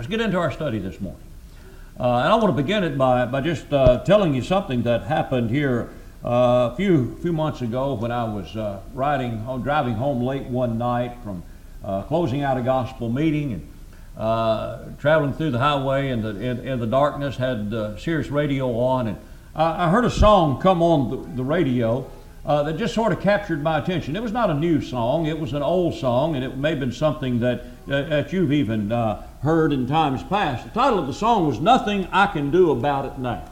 Let's get into our study this morning. And I want to begin it by just telling you something that happened here a few months ago when I was driving home late one night from closing out a gospel meeting and traveling through the highway in the darkness, had Sirius radio on, and I heard a song come on the radio that just sort of captured my attention. It was not a new song, it was an old song, and it may have been something that you've even heard in times past. The title of the song was "Nothing I Can Do About It Now."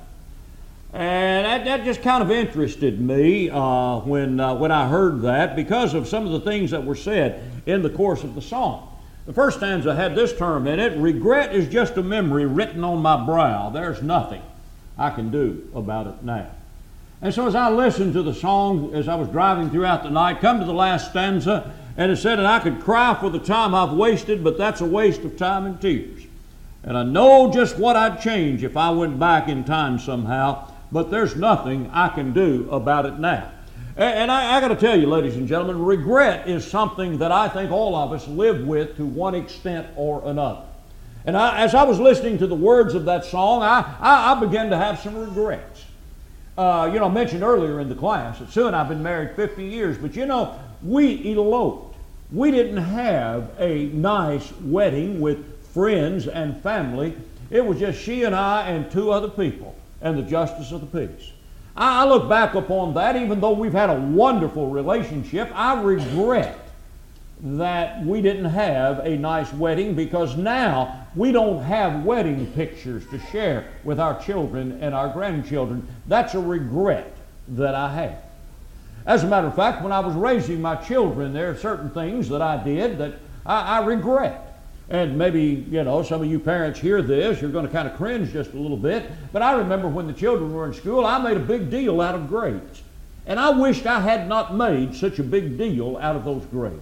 And that just kind of interested me when I heard that, because of some of the things that were said in the course of the song. The first stanza had this term in it: "Regret is just a memory written on my brow. There's nothing I can do about it now." And so as I listened to the song as I was driving throughout the night, come to the last stanza, and it said, "And I could cry for the time I've wasted, but that's a waste of time and tears. And I know just what I'd change if I went back in time somehow, but there's nothing I can do about it now." And I got to tell you, ladies and gentlemen, regret is something that I think all of us live with to one extent or another. And as I was listening to the words of that song, I began to have some regrets. I mentioned earlier in the class that Sue and I have been married 50 years, but we eloped. We didn't have a nice wedding with friends and family. It was just she and I and two other people and the justice of the peace. I look back upon that, even though we've had a wonderful relationship, I regret that we didn't have a nice wedding, because now we don't have wedding pictures to share with our children and our grandchildren. That's a regret that I have. As a matter of fact, when I was raising my children, there are certain things that I did that I regret. And maybe, some of you parents hear this, you're going to kind of cringe just a little bit, but I remember when the children were in school, I made a big deal out of grades. And I wished I had not made such a big deal out of those grades.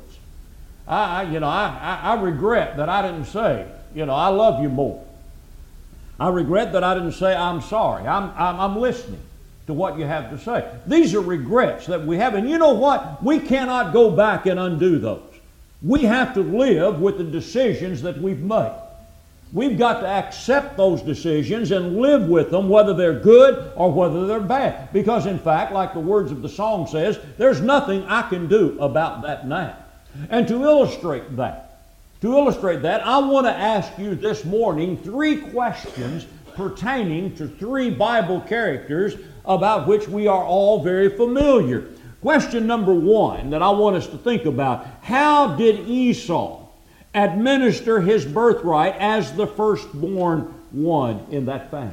I regret that I didn't say, I love you more. I regret that I didn't say, I'm sorry. I'm listening to what you have to say. These are regrets that we have. And you know what? We cannot go back and undo those. We have to live with the decisions that we've made. We've got to accept those decisions and live with them, whether they're good or whether they're bad. Because in fact, like the words of the song says, there's nothing I can do about that now. And to illustrate that, I want to ask you this morning 3 questions pertaining to 3 Bible characters about which we are all very familiar. Question number 1 that I want us to think about: how did Esau administer his birthright as the firstborn one in that family?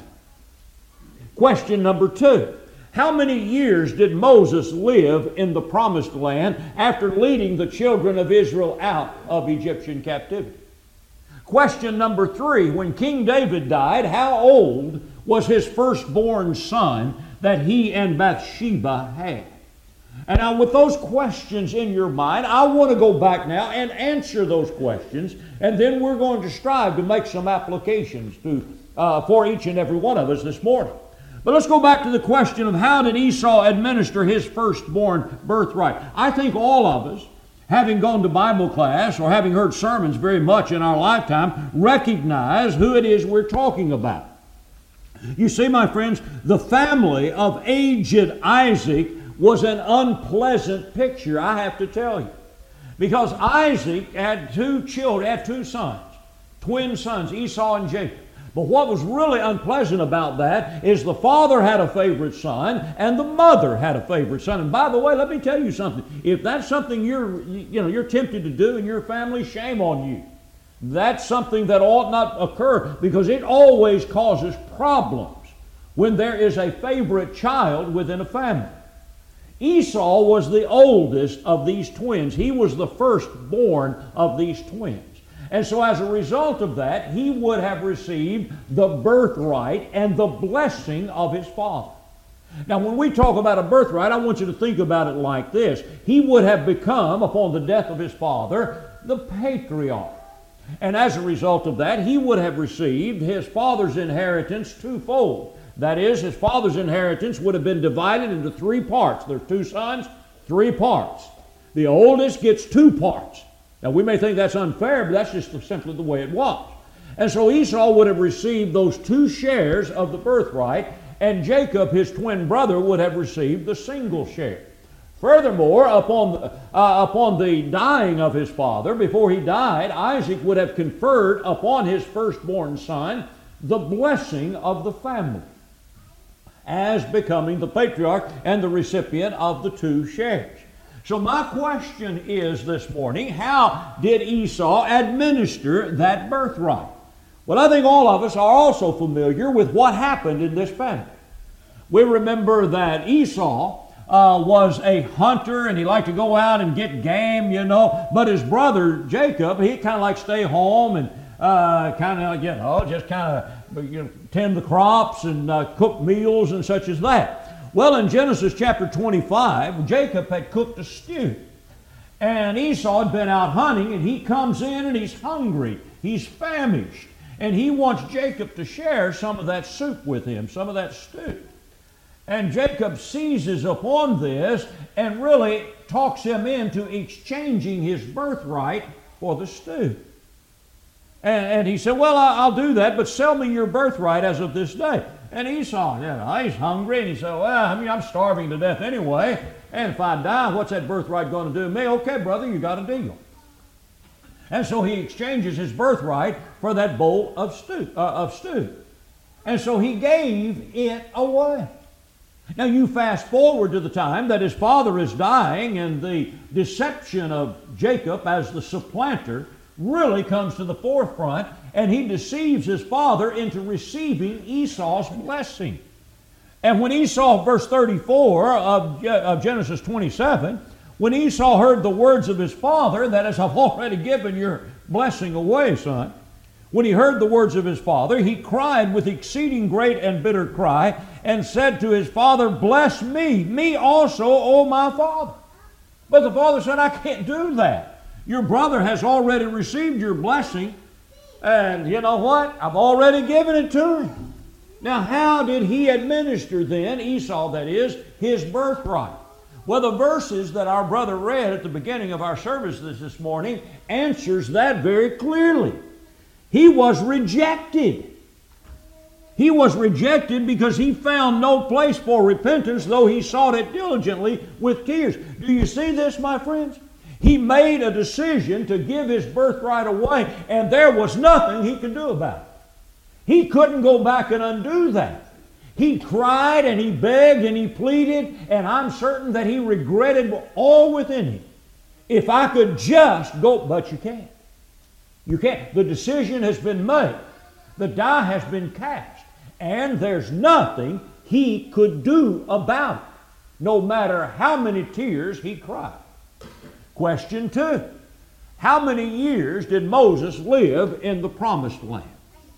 Question number 2: how many years did Moses live in the Promised Land after leading the children of Israel out of Egyptian captivity? Question number 3: when King David died, how old was his firstborn son that he and Bathsheba had? And now with those questions in your mind, I want to go back now and answer those questions, and then we're going to strive to make some applications for each and every one of us this morning. But let's go back to the question of how did Esau administer his firstborn birthright. I think all of us, having gone to Bible class or having heard sermons very much in our lifetime, recognize who it is we're talking about. You see, my friends, the family of aged Isaac was an unpleasant picture, I have to tell you. Because Isaac had 2 children, had 2 sons, twin sons, Esau and Jacob. But what was really unpleasant about that is the father had a favorite son and the mother had a favorite son. And by the way, let me tell you something. If that's something you're tempted to do in your family, shame on you. That's something that ought not occur, because it always causes problems when there is a favorite child within a family. Esau was the oldest of these twins. He was the firstborn of these twins. And so as a result of that, he would have received the birthright and the blessing of his father. Now, when we talk about a birthright, I want you to think about it like this. He would have become, upon the death of his father, the patriarch. And as a result of that, he would have received his father's inheritance twofold. That is, his father's inheritance would have been divided into 3 parts. There are 2 sons, 3 parts. The oldest gets 2 parts. Now, we may think that's unfair, but that's just simply the way it was. And so Esau would have received those 2 shares of the birthright, and Jacob, his twin brother, would have received the single share. Furthermore, upon the dying of his father, before he died, Isaac would have conferred upon his firstborn son the blessing of the family, as becoming the patriarch and the recipient of the 2 shares. So my question is this morning, how did Esau administer that birthright? Well, I think all of us are also familiar with what happened in this family. We remember that Esau was a hunter, and he liked to go out and get game, but his brother Jacob, he kind of liked to stay home and just tend the crops and cook meals and such as that. Well, in Genesis chapter 25, Jacob had cooked a stew. And Esau had been out hunting, and he comes in and he's hungry. He's famished. And he wants Jacob to share some of that soup with him, some of that stew. And Jacob seizes upon this and really talks him into exchanging his birthright for the stew. And he said, well, I'll do that, but sell me your birthright as of this day. And Esau, he's hungry, and he said, well, I'm starving to death anyway, and if I die, what's that birthright going to do to me? Okay, brother, you got a deal. And so he exchanges his birthright for that bowl of stew. And so he gave it away. Now you fast forward to the time that his father is dying, and the deception of Jacob as the supplanter really comes to the forefront, and he deceives his father into receiving Esau's blessing. And when Esau, verse 34 of Genesis 27, when Esau heard the words of his father, that is, I've already given your blessing away, son. When he heard the words of his father, he cried with exceeding great and bitter cry, and said to his father, bless me also, O my father. But the father said, I can't do that. Your brother has already received your blessing, and you know what? I've already given it to him. Now, how did he administer then, Esau that is, his birthright? Well, the verses that our brother read at the beginning of our service this morning answers that very clearly. He was rejected. He was rejected because he found no place for repentance, though he sought it diligently with tears. Do you see this, my friends? He made a decision to give his birthright away, and there was nothing he could do about it. He couldn't go back and undo that. He cried and he begged and he pleaded, and I'm certain that he regretted all within him. If I could just go, but you can't. You can't. The decision has been made. The die has been cast, and there's nothing he could do about it, no matter how many tears he cried. Question 2. How many years did Moses live in the Promised Land?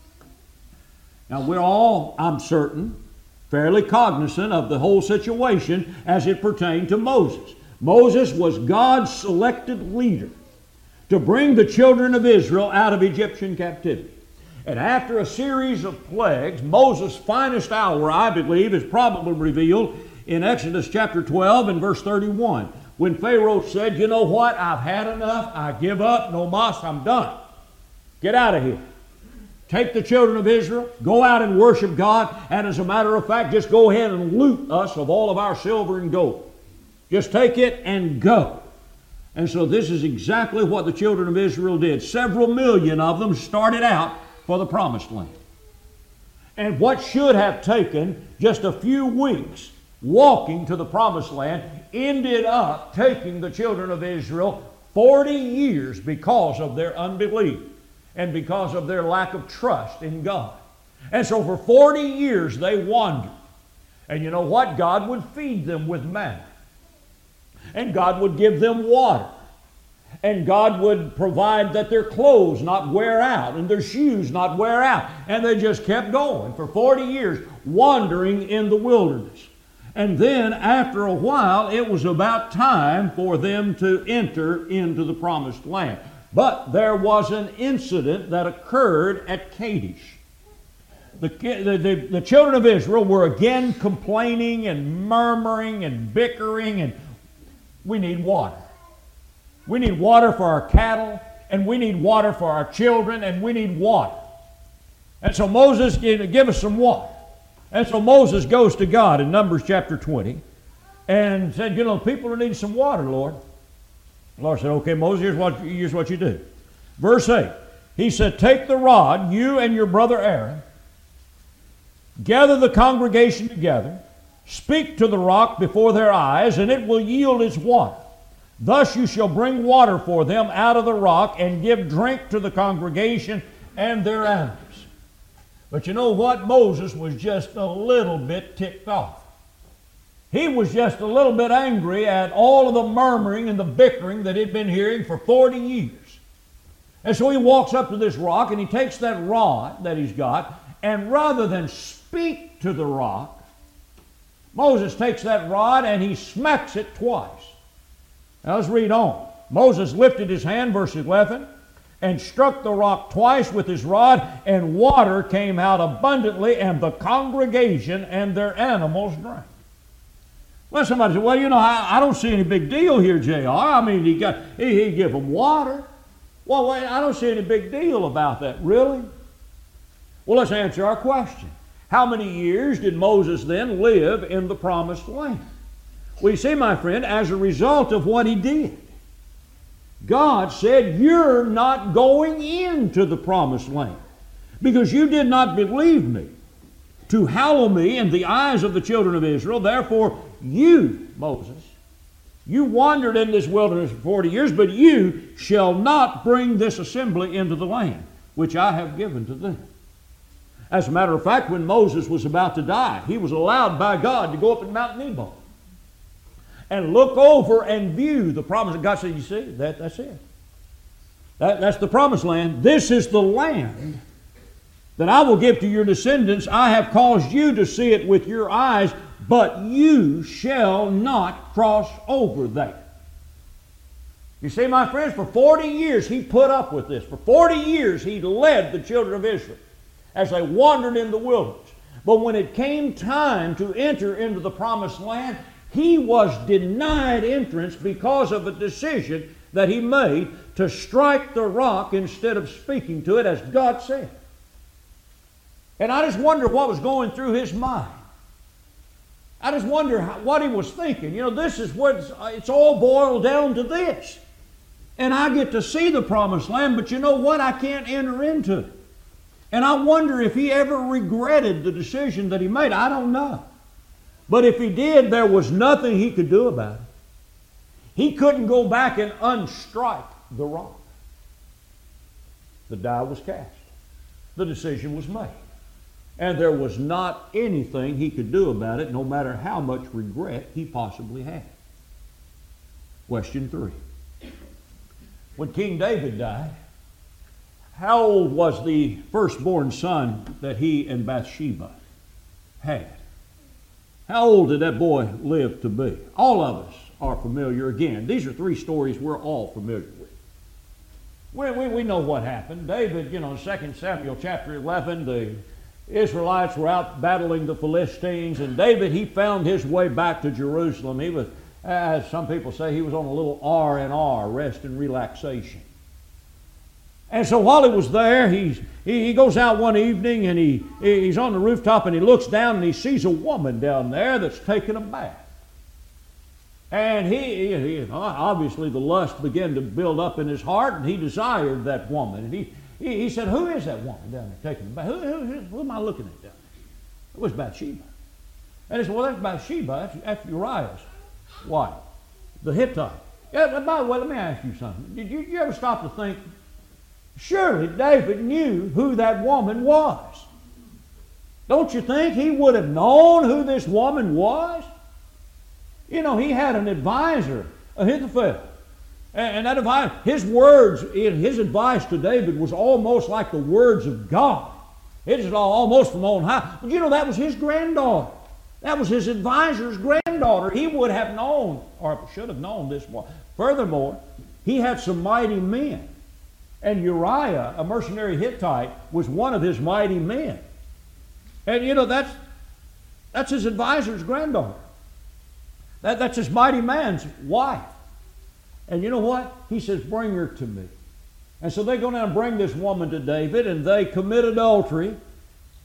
Now we're all, I'm certain, fairly cognizant of the whole situation as it pertained to Moses. Moses was God's selected leader to bring the children of Israel out of Egyptian captivity. And after a series of plagues, Moses' finest hour, I believe, is probably revealed in Exodus chapter 12 and verse 31. When Pharaoh said, you know what, I've had enough, I give up, no mas, I'm done. Get out of here. Take the children of Israel, go out and worship God, and as a matter of fact, just go ahead and loot us of all of our silver and gold. Just take it and go. And so this is exactly what the children of Israel did. Several million of them started out for the Promised Land. And what should have taken just a few weeks walking to the Promised Land ended up taking the children of Israel 40 years because of their unbelief and because of their lack of trust in God. And so for 40 years they wandered. And you know what? God would feed them with manna. And God would give them water. And God would provide that their clothes not wear out and their shoes not wear out. And they just kept going for 40 years, wandering in the wilderness. And then after a while, it was about time for them to enter into the Promised Land. But there was an incident that occurred at Kadesh. The children of Israel were again complaining and murmuring and bickering, and we need water. We need water for our cattle, and we need water for our children, and we need water. And so Moses, give us some water. And so Moses goes to God in Numbers chapter 20 and said, people are needing some water, Lord. The Lord said, okay, Moses, here's what you do. Verse 8, he said, take the rod, you and your brother Aaron, gather the congregation together, speak to the rock before their eyes, and it will yield its water. Thus you shall bring water for them out of the rock and give drink to the congregation and their animals. But you know what? Moses was just a little bit ticked off. He was just a little bit angry at all of the murmuring and the bickering that he'd been hearing for 40 years. And so he walks up to this rock and he takes that rod that he's got, and rather than speak to the rock, Moses takes that rod and he smacks it twice. Now let's read on. Moses lifted his hand, verse 11, and struck the rock twice with his rod, and water came out abundantly, and the congregation and their animals drank. Well, somebody said, well, I don't see any big deal here, J.R. I mean, he gave them water. Well, I don't see any big deal about that. Really? Well, let's answer our question. How many years did Moses then live in the promised land? Well, you see, my friend, as a result of what he did, God said, you're not going into the promised land because you did not believe me to hallow me in the eyes of the children of Israel. Therefore, you, Moses, you wandered in this wilderness for 40 years, but you shall not bring this assembly into the land which I have given to them. As a matter of fact, when Moses was about to die, he was allowed by God to go up in Mount Nebo and look over and view the promise. God said, you see, that's it. That's the promised land. This is the land that I will give to your descendants. I have caused you to see it with your eyes, but you shall not cross over there. You see, my friends, for 40 years he put up with this. For 40 years he led the children of Israel as they wandered in the wilderness. But when it came time to enter into the promised land, he was denied entrance because of a decision that he made to strike the rock instead of speaking to it as God said. And I just wonder what was going through his mind. I just wonder what he was thinking. This is what it's all boiled down to this. And I get to see the promised land, but you know what? I can't enter into it. And I wonder if he ever regretted the decision that he made. I don't know. But if he did, there was nothing he could do about it. He couldn't go back and unstrike the rock. The die was cast. The decision was made. And there was not anything he could do about it, no matter how much regret he possibly had. Question 3. When King David died, how old was the firstborn son that he and Bathsheba had? How old did that boy live to be? All of us are familiar. Again, these are 3 stories we're all familiar with. We know what happened. David, in 2 Samuel chapter 11, the Israelites were out battling the Philistines, and David, he found his way back to Jerusalem. He was, as some people say, he was on a little R&R, rest and relaxation. And so while he was there, he goes out one evening and he's on the rooftop and he looks down and he sees a woman down there that's taking a bath. And he obviously the lust began to build up in his heart, and he desired that woman. And he said, who is that woman down there taking a bath? Who am I looking at down there? It was Bathsheba. And he said, well, that's Bathsheba. That's Uriah's wife, the Hittite. Yeah, by the way, let me ask you something. Did you ever stop to think, surely David knew who that woman was. Don't you think he would have known who this woman was? He had an advisor, Ahithophel. And that advisor, his words, his advice to David was almost like the words of God. It was almost from on high. But that was his granddaughter. That was his advisor's granddaughter. He would have known, or should have known this one. Furthermore, he had some mighty men. And Uriah, a mercenary Hittite, was one of his mighty men. And that's his advisor's granddaughter. That's his mighty man's wife. And you know what? He says, bring her to me. And so they go down and bring this woman to David, and they commit adultery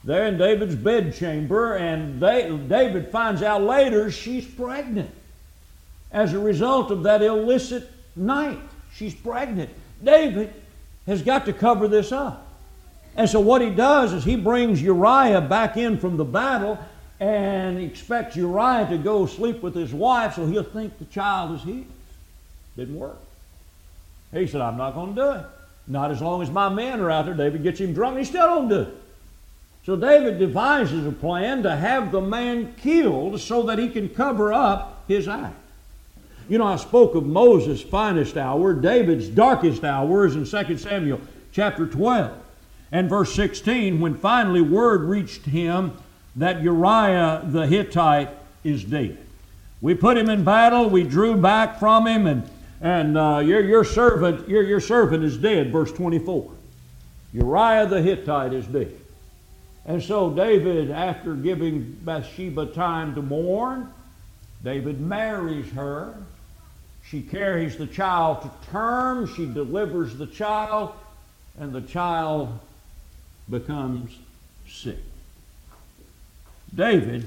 there in David's bedchamber, and David finds out later she's pregnant. As a result of that illicit night, she's pregnant. David has got to cover this up. And so what he does is he brings Uriah back in from the battle and expects Uriah to go sleep with his wife so he'll think the child is his. Didn't work. He said, I'm not going to do it. Not as long as my men are out there. David gets him drunk and he still don't do it. So David devises a plan to have the man killed so that he can cover up his act. You know, I spoke of Moses' finest hour. David's darkest hour is in 2 Samuel chapter 12 and verse 16, when finally word reached him that Uriah the Hittite is dead. We put him in battle, we drew back from him, and your servant is dead, verse 24. Uriah the Hittite is dead. And so David, after giving Bathsheba time to mourn, David marries her. She carries the child to term. She delivers the child, and the child becomes sick. David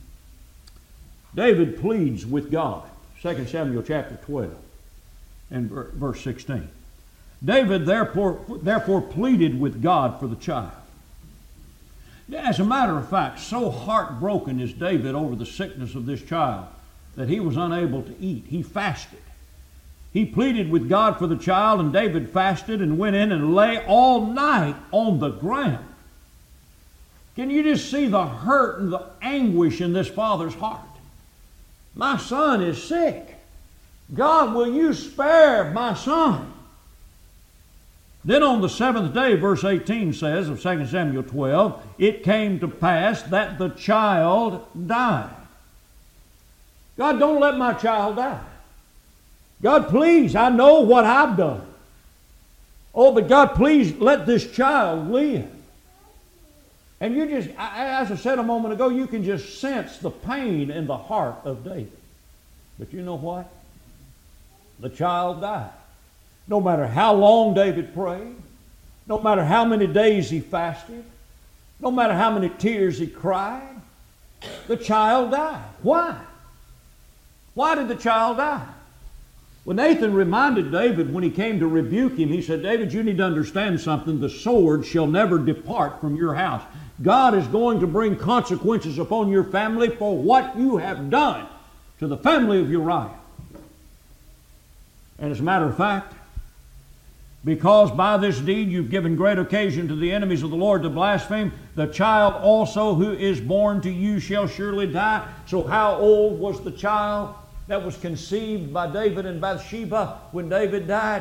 pleads with God. 2 Samuel chapter 12 and verse 16. David therefore pleaded with God for the child. As a matter of fact, so heartbroken is David over the sickness of this child that he was unable to eat. He fasted. He pleaded with God for the child, and David fasted and went in and lay all night on the ground. Can you just see the hurt and the anguish in this father's heart? My son is sick. God, will you spare my son? Then on the seventh day, verse 18 says of 2 Samuel 12, it came to pass that the child died. God, don't let my child die. God, please, I know what I've done. Oh, but God, please let this child live. And you just, as I said a moment ago, you can just sense the pain in the heart of David. But you know what? The child died. No matter how long David prayed, no matter how many days he fasted, no matter how many tears he cried, the child died. Why? Why did the child die? Well, Nathan reminded David when he came to rebuke him, he said, David, you need to understand something. The sword shall never depart from your house. God is going to bring consequences upon your family for what you have done to the family of Uriah. And as a matter of fact, because by this deed you've given great occasion to the enemies of the Lord to blaspheme, the child also who is born to you shall surely die. So how old was the child that was conceived by David and Bathsheba when David died?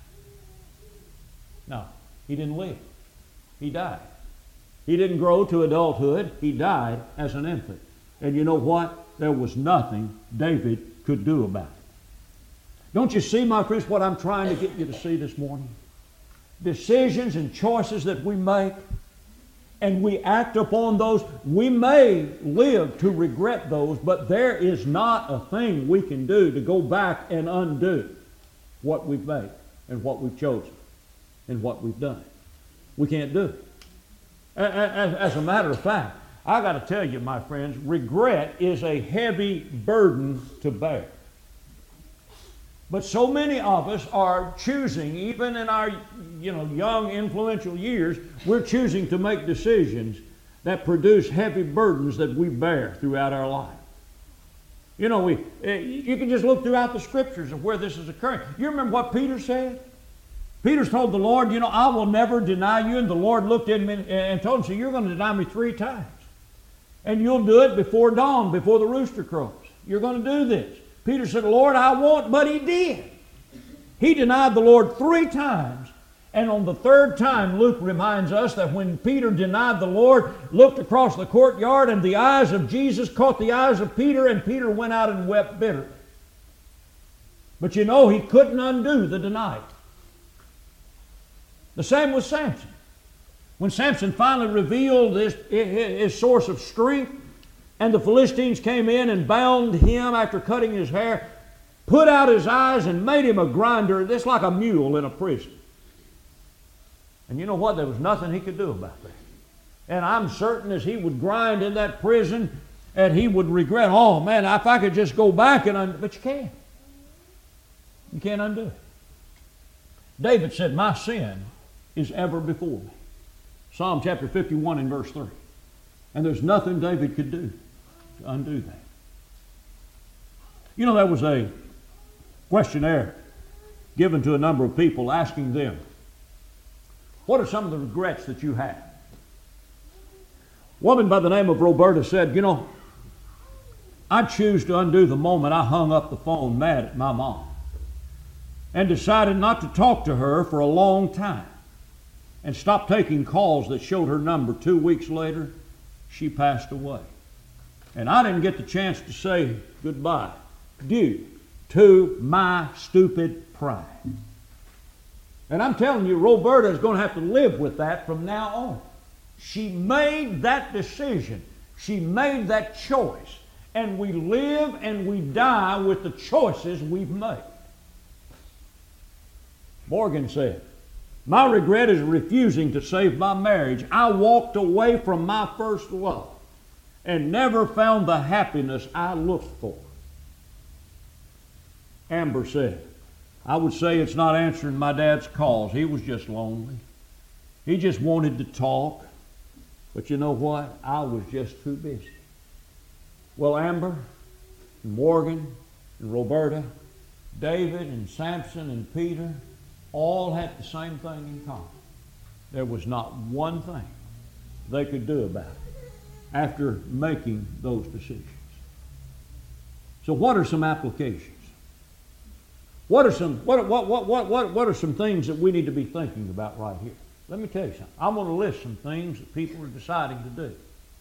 No, he didn't live. He died. He didn't grow to adulthood. He died as an infant. And you know what? There was nothing David could do about it. Don't you see, my friends, what I'm trying to get you to see this morning? Decisions and choices that we make, and we act upon those. We may live to regret those, but there is not a thing we can do to go back and undo what we've made and what we've chosen and what we've done. We can't do it. As a matter of fact, I got to tell you, my friends, regret is a heavy burden to bear. But so many of us are choosing, even in our young, influential years, we're choosing to make decisions that produce heavy burdens that we bear throughout our life. You know, you can just look throughout the scriptures of where this is occurring. You remember what Peter said? Peter told the Lord, I will never deny you. And the Lord looked at him and told him, so you're going to deny me 3 times. And you'll do it before dawn, before the rooster crows. You're going to do this. Peter said, Lord, I won't, but he did. He denied the Lord 3 times. And on the 3rd time, Luke reminds us that when Peter denied the Lord, looked across the courtyard, and the eyes of Jesus caught the eyes of Peter, and Peter went out and wept bitterly. But he couldn't undo the denial. The same with Samson. When Samson finally revealed his source of strength, and the Philistines came in and bound him after cutting his hair, put out his eyes, and made him a grinder, just like a mule in a prison. And you know what? There was nothing he could do about that. And I'm certain as he would grind in that prison, and he would regret, oh man, if I could just go back and but you can't. You can't undo it. David said, my sin is ever before me. Psalm chapter 51 and verse 3. And there's nothing David could do to undo that. You know, there was a questionnaire given to a number of people asking them, what are some of the regrets that you have? A woman by the name of Roberta said, you know, I choose to undo the moment I hung up the phone mad at my mom and decided not to talk to her for a long time and stopped taking calls that showed her number. 2 weeks later, she passed away. And I didn't get the chance to say goodbye due to my stupid pride. And I'm telling you, Roberta is going to have to live with that from now on. She made that decision. She made that choice. And we live and we die with the choices we've made. Morgan said, my regret is refusing to save my marriage. I walked away from my first love and never found the happiness I looked for. Amber said, I would say it's not answering my dad's calls. He was just lonely. He just wanted to talk. But you know what? I was just too busy. Well, Amber, and Morgan, and Roberta, David, and Samson, and Peter all had the same thing in common. There was not one thing they could do about it after making those decisions. So what are some applications? What are some things that we need to be thinking about right here? Let me tell you something. I'm going to list some things that people are deciding to do.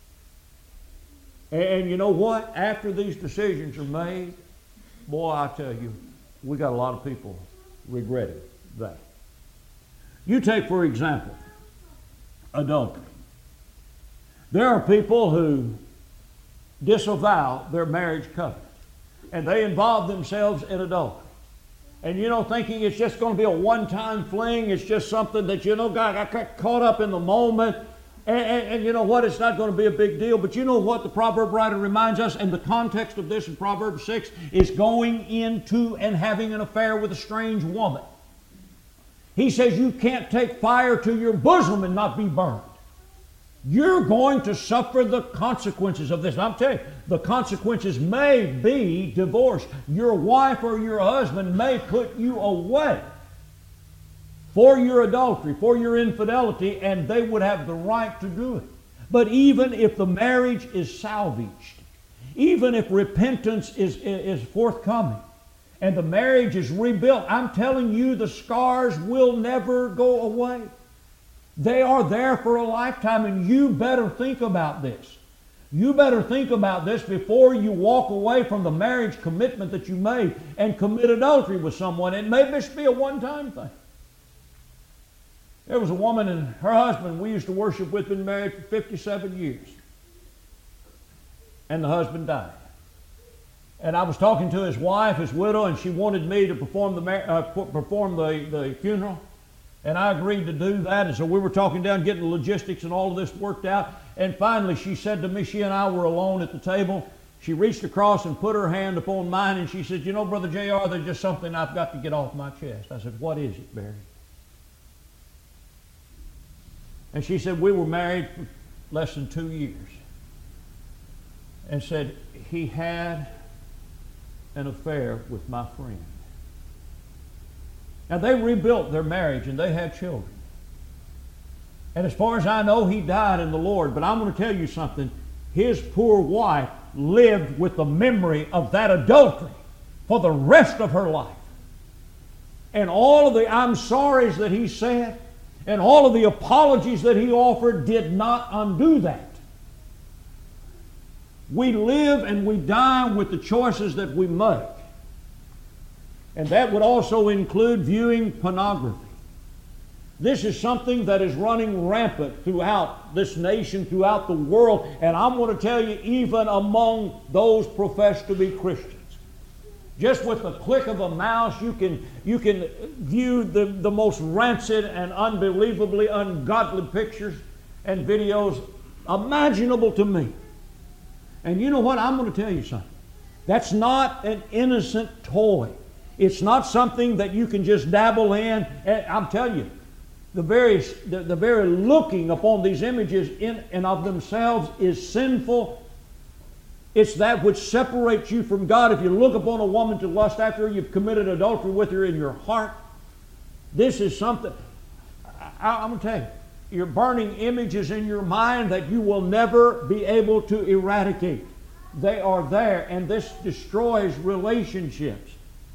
And you know what? After these decisions are made, boy, I tell you, we got a lot of people regretting that. You take, for example, adultery. There are people who disavow their marriage covenant, and they involve themselves in adultery. And you know, thinking it's just going to be a one-time fling, it's just something that, you know, God, I got caught up in the moment, and you know what, it's not going to be a big deal. But you know what the proverb writer reminds us, and the context of this in Proverbs 6 is going into and having an affair with a strange woman. He says you can't take fire to your bosom and not be burned. You're going to suffer the consequences of this. And I'm telling you, the consequences may be divorce. Your wife or your husband may put you away for your adultery, for your infidelity, and they would have the right to do it. But even if the marriage is salvaged, even if repentance is forthcoming, and the marriage is rebuilt, I'm telling you, the scars will never go away. They are there for a lifetime, and you better think about this. You better think about this before you walk away from the marriage commitment that you made and commit adultery with someone. It may just be a one-time thing. There was a woman and her husband we used to worship with, been married for 57 years. And the husband died. And I was talking to his wife, his widow, and she wanted me to perform the funeral. And I agreed to do that. And so we were talking down, getting the logistics and all of this worked out. And finally she said to me, she and I were alone at the table. She reached across and put her hand upon mine, and she said, you know, Brother J.R., there's just something I've got to get off my chest. I said, what is it, Barry? And she said, we were married for less than 2 years. And said, he had an affair with my friend. Now, they rebuilt their marriage and they had children. And as far as I know, he died in the Lord. But I'm going to tell you something. His poor wife lived with the memory of that adultery for the rest of her life. And all of the I'm sorries that he said and all of the apologies that he offered did not undo that. We live and we die with the choices that we make. And that would also include viewing pornography. This is something that is running rampant throughout this nation, throughout the world. And I'm going to tell you, even among those professed to be Christians. Just with the click of a mouse, you can view the most rancid and unbelievably ungodly pictures. and videos imaginable to me. And you know what? I'm going to tell you something. That's not an innocent toy. It's not something that you can just dabble in. And I'm telling you, the very looking upon these images in and of themselves is sinful. It's that which separates you from God. If you look upon a woman to lust after her, you've committed adultery with her in your heart. This is something, I'm going to tell you, you're burning images in your mind that you will never be able to eradicate. They are there, and this destroys relationships.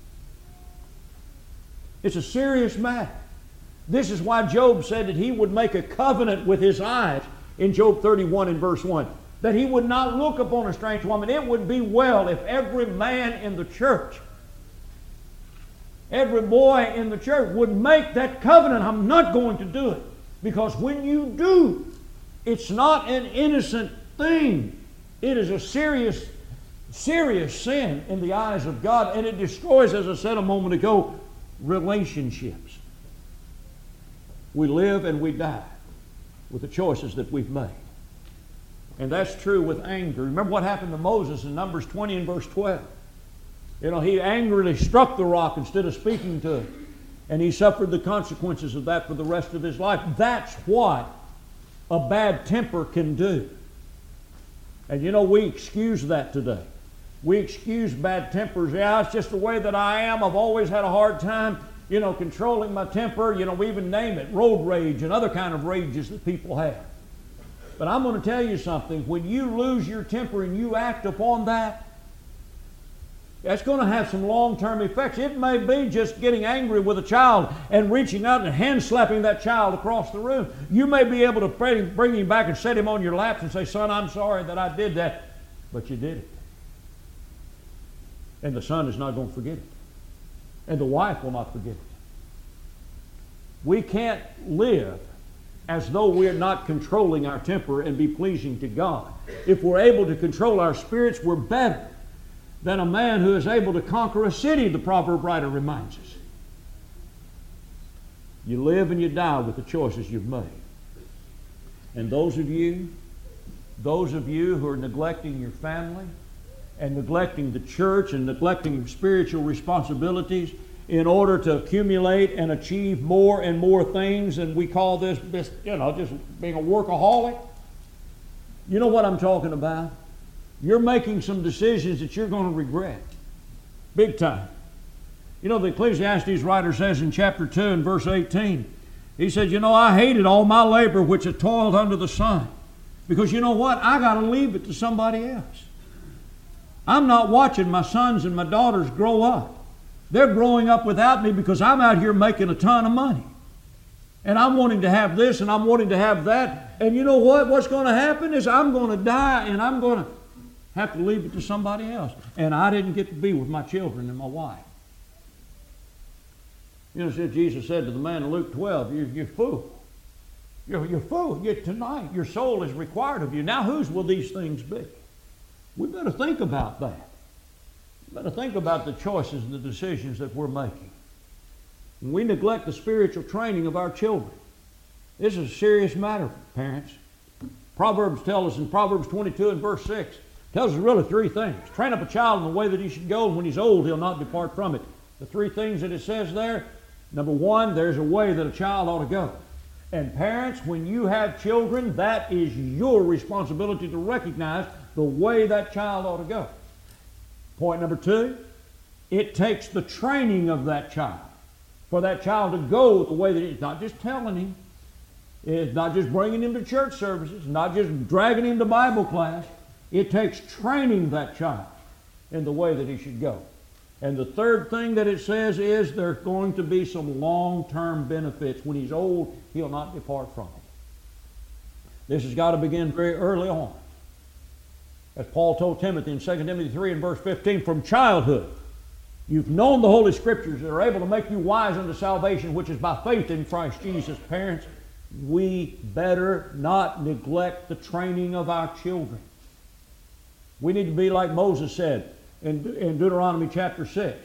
It's a serious matter. This is why Job said that he would make a covenant with his eyes in Job 31 and verse 1, that he would not look upon a strange woman. It would be well if every man in the church, every boy in the church would make that covenant. I'm not going to do it. Because when you do, it's not an innocent thing. It is a serious, serious sin in the eyes of God, and it destroys, as I said a moment ago, relationships. We live and we die with the choices that we've made. And that's true with anger. Remember what happened to Moses in Numbers 20 and verse 12. You know, he angrily struck the rock instead of speaking to it. And he suffered the consequences of that for the rest of his life. That's what a bad temper can do. And you know, we excuse that today. We excuse bad tempers. Yeah, it's just the way that I am. I've always had a hard time, controlling my temper. We even name it road rage and other kind of rages that people have. But I'm going to tell you something. When you lose your temper and you act upon that, that's going to have some long-term effects. It may be just getting angry with a child and reaching out and hand-slapping that child across the room. You may be able to bring him back and set him on your lap and say, son, I'm sorry that I did that. But you did it. And the son is not going to forget it. And the wife will not forget it. We can't live as though we're not controlling our temper and be pleasing to God. If we're able to control our spirits, we're better than a man who is able to conquer a city, the proverb writer reminds us. You live and you die with the choices you've made. And those of you who are neglecting your family and neglecting the church and neglecting spiritual responsibilities in order to accumulate and achieve more and more things, and we call this just being a workaholic. You know what I'm talking about? You're making some decisions that you're going to regret. Big time. The Ecclesiastes writer says in chapter 2 and verse 18, he said, I hated all my labor which had toiled under the sun. Because you know what? I got to leave it to somebody else. I'm not watching my sons and my daughters grow up. They're growing up without me because I'm out here making a ton of money. And I'm wanting to have this and I'm wanting to have that. And you know what? What's going to happen is I'm going to die and I'm going to have to leave it to somebody else. And I didn't get to be with my children and my wife. Jesus said to the man in Luke 12, you're fool. You're fool. Tonight your soul is required of you. Now whose will these things be? We better think about that. We better think about the choices and the decisions that we're making. When we neglect the spiritual training of our children, this is a serious matter, parents. Proverbs tell us in Proverbs 22 and verse 6, tells us really three things. Train up a child in the way that he should go, and when he's old, he'll not depart from it. The three things that it says there, number one, there's a way that a child ought to go. And parents, when you have children, that is your responsibility to recognize the way that child ought to go. Point number two, it takes the training of that child for that child to go the way that it's not just telling him, it's not just bringing him to church services, not just dragging him to Bible class. It takes training that child in the way that he should go. And the third thing that it says is there's going to be some long-term benefits. When he's old, he'll not depart from it. This has got to begin very early on. As Paul told Timothy in 2 Timothy 3 and verse 15, from childhood, you've known the Holy Scriptures that are able to make you wise unto salvation, which is by faith in Christ Jesus. Parents, we better not neglect the training of our children. We need to be like Moses said in Deuteronomy chapter 6.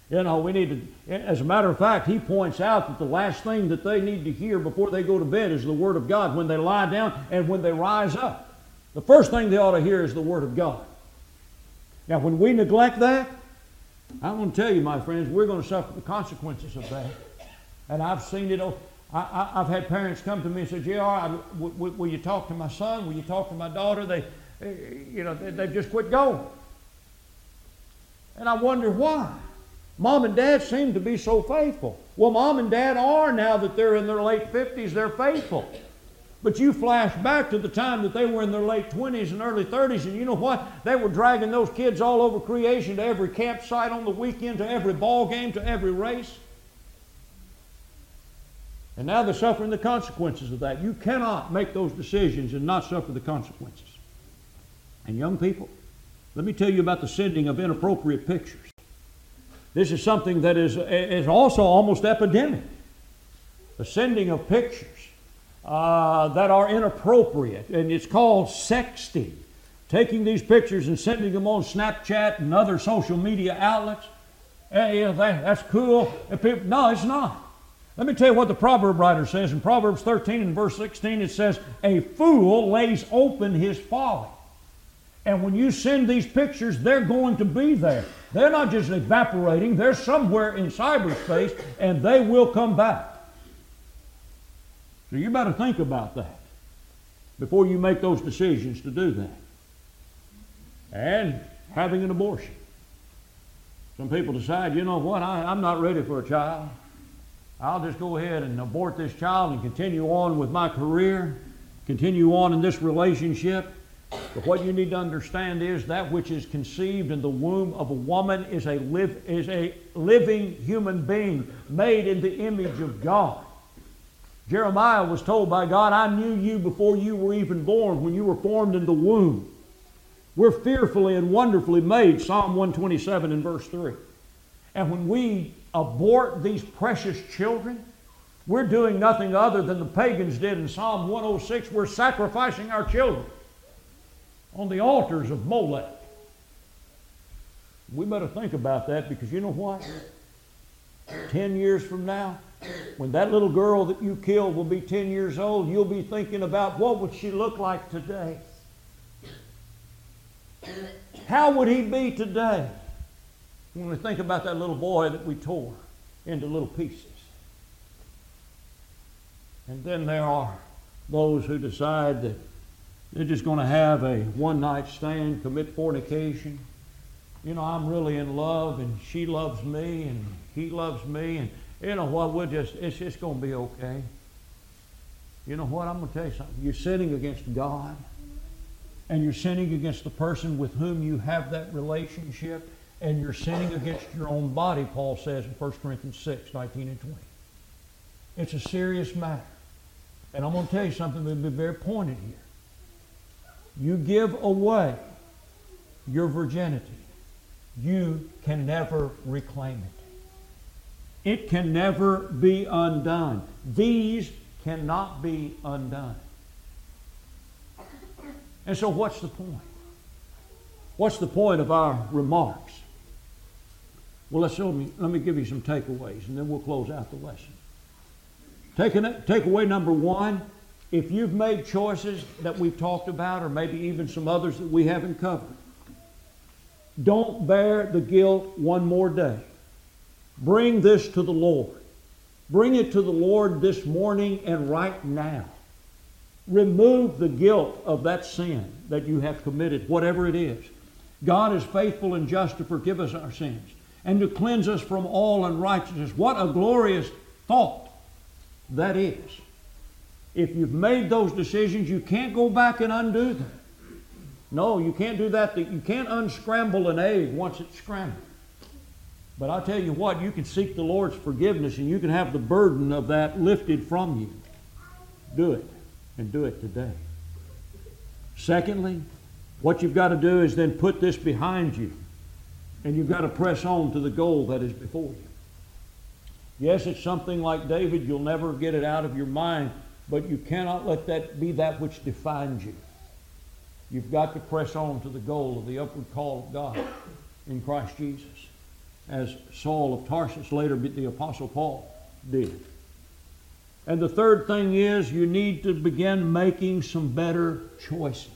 You know, we need to, as a matter of fact, he points out that the last thing that they need to hear before they go to bed is the Word of God when they lie down and when they rise up. The first thing they ought to hear is the Word of God. Now, when we neglect that, I want to tell you, my friends, we're going to suffer the consequences of that. And I've seen it. I've had parents come to me and say, J.R., will you talk to my son? Will you talk to my daughter? They've just quit going. And I wonder why. Mom and Dad seem to be so faithful. Well, Mom and Dad are, now that they're in their late 50s, they're faithful. But you flash back to the time that they were in their late 20s and early 30s, and you know what? They were dragging those kids all over creation, to every campsite on the weekend, to every ball game, to every race. And now they're suffering the consequences of that. You cannot make those decisions and not suffer the consequences. And young people, let me tell you about the sending of inappropriate pictures. This is something that is also almost epidemic. The sending of pictures that are inappropriate, and it's called sexting. Taking these pictures and sending them on Snapchat and other social media outlets. That's cool. No, it's not. Let me tell you what the proverb writer says. In Proverbs 13 and verse 16, it says, "A fool lays open his folly." And when you send these pictures, they're going to be there. They're not just evaporating. They're somewhere in cyberspace, and they will come back. So you better think about that before you make those decisions to do that. And having an abortion. Some people decide, you know what, I'm not ready for a child. I'll just go ahead and abort this child and continue on with my career, continue on in this relationship. But what you need to understand is that which is conceived in the womb of a woman is a living human being made in the image of God. Jeremiah was told by God, I knew you before you were even born, when you were formed in the womb. We're fearfully and wonderfully made, Psalm 127 and verse 3. And when we abort these precious children, we're doing nothing other than the pagans did in Psalm 106. We're sacrificing our children on the altars of Molech. We better think about that, because you know what? 10 years from now, when that little girl that you killed will be 10 years old, you'll be thinking about, what would she look like today? How would he be today? When we think about that little boy that we tore into little pieces. And then there are those who decide that they're just going to have a one-night stand, commit fornication. You know, I'm really in love, and she loves me, and he loves me, and you know what, it's just going to be okay. You know what, I'm going to tell you something. You're sinning against God, and you're sinning against the person with whom you have that relationship, and you're sinning against your own body, Paul says in 1 Corinthians 6, 19 and 20. It's a serious matter. And I'm going to tell you something that will be very pointed here. You give away your virginity, you can never reclaim it. It can never be undone. These cannot be undone. And so what's the point? What's the point of our remarks? Well, let me give you some takeaways, and then we'll close out the lesson. Takeaway number one, if you've made choices that we've talked about, or maybe even some others that we haven't covered, don't bear the guilt one more day. Bring this to the Lord. Bring it to the Lord this morning and right now. Remove the guilt of that sin that you have committed, whatever it is. God is faithful and just to forgive us our sins and to cleanse us from all unrighteousness. What a glorious thought that is. If you've made those decisions, you can't go back and undo them. No, you can't do that. You can't unscramble an egg once it's scrambled. But I'll tell you what, you can seek the Lord's forgiveness, and you can have the burden of that lifted from you. Do it, and do it today. Secondly, what you've got to do is then put this behind you, and you've got to press on to the goal that is before you. Yes, it's something like David. You'll never get it out of your mind, but you cannot let that be that which defines you. You've got to press on to the goal of the upward call of God in Christ Jesus. as Saul of Tarsus, later the Apostle Paul, did. And the third thing is you need to begin making some better choices.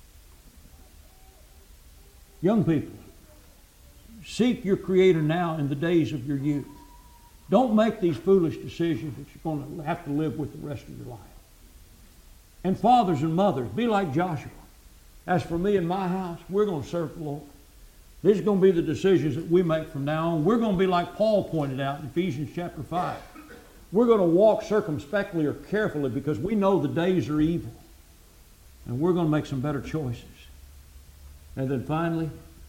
Young people, seek your Creator now in the days of your youth. Don't make these foolish decisions that you're going to have to live with the rest of your life. And fathers and mothers, be like Joshua. As for me and my house, we're going to serve the Lord. These are going to be the decisions that we make from now on. We're going to be like Paul pointed out in Ephesians chapter 5. We're going to walk circumspectly or carefully because we know the days are evil. And we're going to make some better choices. And then finally,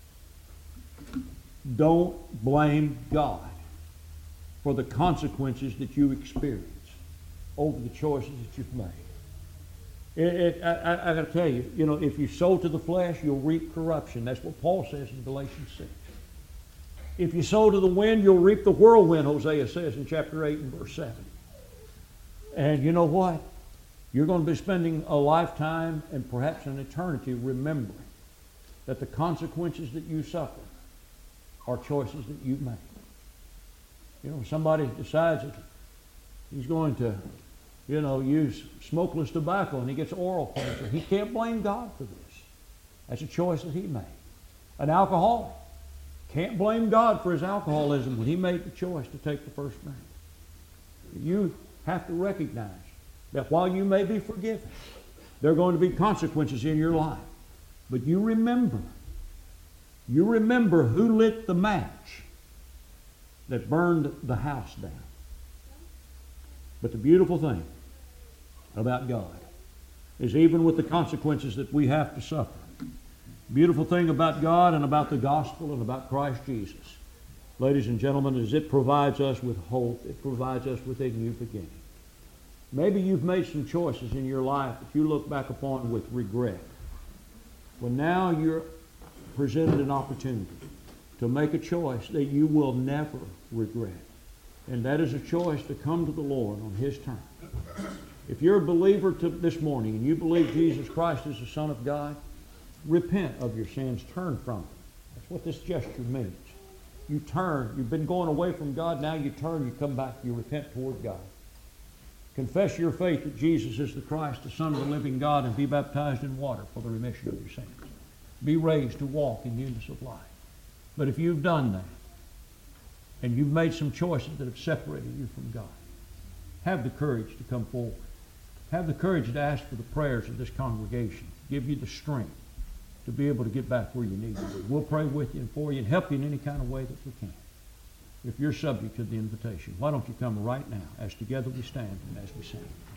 don't blame God for the consequences that you experience over the choices that you've made. I got to tell you, if you sow to the flesh, you'll reap corruption. That's what Paul says in Galatians 6. If you sow to the wind, you'll reap the whirlwind, Hosea says in chapter 8 and verse 7. And you know what? You're going to be spending a lifetime and perhaps an eternity remembering that the consequences that you suffer are choices that you make. Somebody decides that he's going to use smokeless tobacco and he gets oral cancer. He can't blame God for this. That's a choice that he made. An alcoholic can't blame God for his alcoholism when he made the choice to take the first drink. You have to recognize that while you may be forgiven, there are going to be consequences in your life. But you remember who lit the match that burned the house down. But the beautiful thing about God is even with the consequences that we have to suffer, the beautiful thing about God and about the gospel and about Christ Jesus, ladies and gentlemen, is it provides us with hope. It provides us with a new beginning. Maybe you've made some choices in your life that you look back upon with regret. Well, now you're presented an opportunity to make a choice that you will never regret. And that is a choice to come to the Lord on His terms. If you're a believer this morning and you believe Jesus Christ is the Son of God, repent of your sins, turn from them. That's what this gesture means. You turn. You've been going away from God. Now you turn. You come back. You repent toward God. Confess your faith that Jesus is the Christ, the Son of the living God, and be baptized in water for the remission of your sins. Be raised to walk in newness of life. But if you've done that, and you've made some choices that have separated you from God, have the courage to come forward. Have the courage to ask for the prayers of this congregation. Give you the strength to be able to get back where you need to be. We'll pray with you and for you and help you in any kind of way that we can. If you're subject to the invitation, why don't you come right now as together we stand and as we sing.